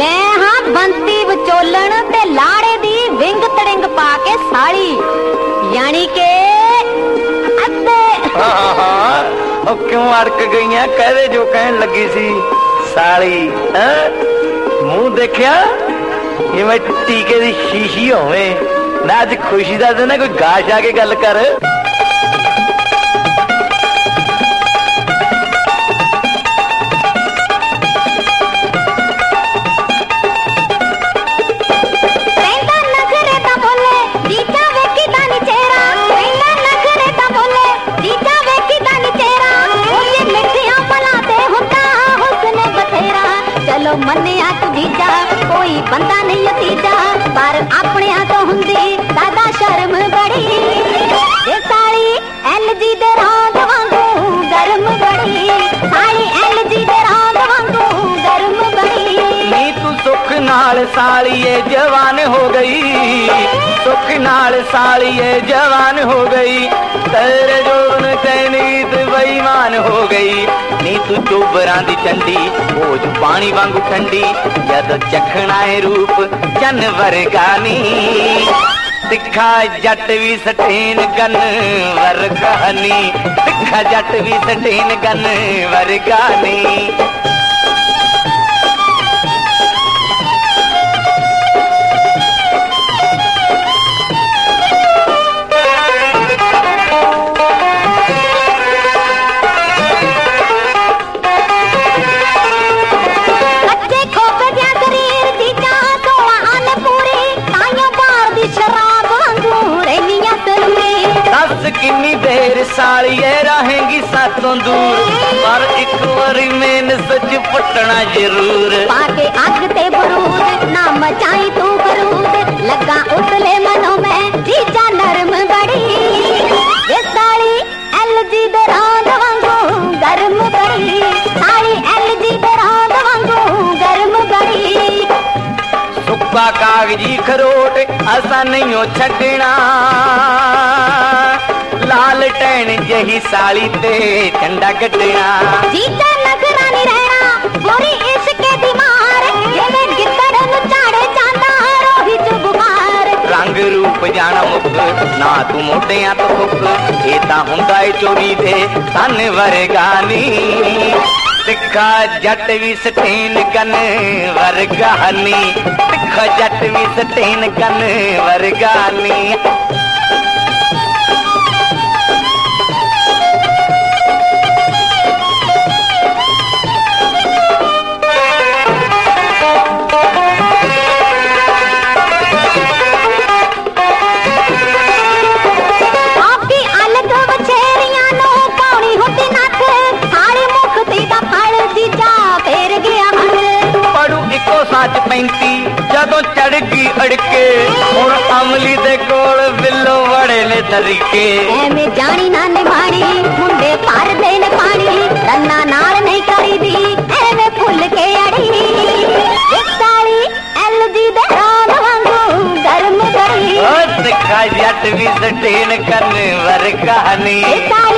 मैं हाँ बंती विचोलन ते लाड़े दी विंग तड़िंग पा के साड़ी यानी के हाँ क्यों अड़क गई कहदे जो कहन लगी सी साली मुंह देखिया जिवें टीके दी शीशी होवे ना। अज खुशी दा दिन कोई गाश आके गल कर। मन्निया तुझीजा कोई बंदा नहीं तीजा पर अपने तो हुंदी दादा शर्म बड़ी ये साड़ी LG दे रंग वांगू गर्म बड़ी साड़ी LG दे रंग वांगू गर्म बड़ी। नी तू सुख नाल साड़िए जवान हो गई, सुख नाल साड़िए जवान हो गई, तेरे जोन तैनीत बेईमान हो गई। नी तू चोबरां दी चंडी बोझ पानी वांगू ठंडी जद चखना है रूप जानवर गानी। तिखा जट भी सटेन गन वरगानी, तिखा जट भी सटेन गन वरगानी। किन्नी देर सालिए रहेंगी सातों दूर पर एक बारी मैंने सच पटना जरूर। पाके आग ते बरूद ना मचाई तू करूद लगा उतले मनो में जीजा नरम बड़ी। ये साड़ी LG दे रंग वांगू गर्म बड़ी, साड़ी LG दे रंग वांगू गर्म बड़ी। सुक्का कागजी खरोट असा नहीं हो छड़ना, लाल टैन जही साली ते झंडा कटना। जीजा नखरा नहीं रहना गोरी इश्क दी मार जिवें गिद्दड़ नु झाड़े जांदा रोही च बुखार। रंग रूप जाना मुख ना तू मोटियां तो मुख ये तां हुंदा है चोरी दे तन वरगानी। तिखा जट भी सटेन गन वरगानी, तिखा जट भी सटेन गन वरगानी। साच पैंती जदों चढ़ गई अड़के और अमली दे कोल बिल्लो बड़े ने तरीके। एवें जानी ना निभानी मुंडे पार दे ने पानी रन्ना नाल नहीं करी दी एवें फुल के अड़ी। एक साड़ी LG दे रंग वांगू गर्म बड़ी, ओ तिखा जट भी सटेन करने वरगानी।